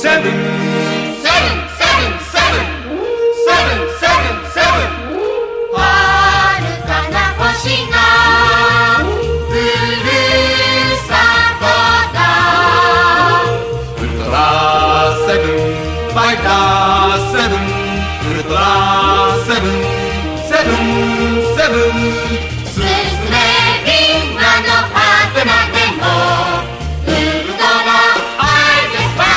すずめみんなのパートナーでもウルトラアイデスパ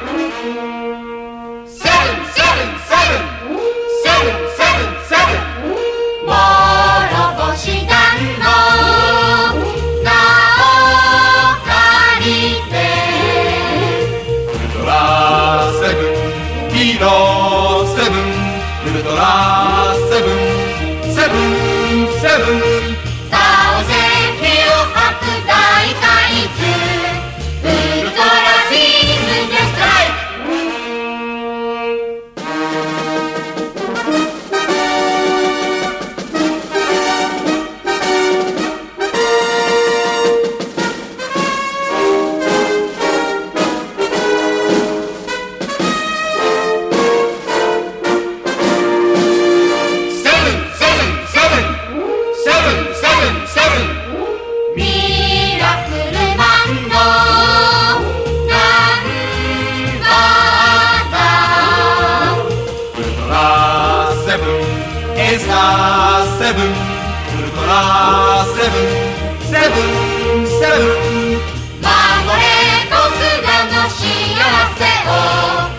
ーセブンセブンセブンセブンセブンセブン諸星団の名を借りてウルトラセブンヒーローセブンウルトラセブンセブンセブン倒せ火を吐く大怪獣ウルトラビームでストライクミラクルマンのナンバーだウルトラセブンエースターセブンウルトラセブンセブンセブン守れ僕らの幸せを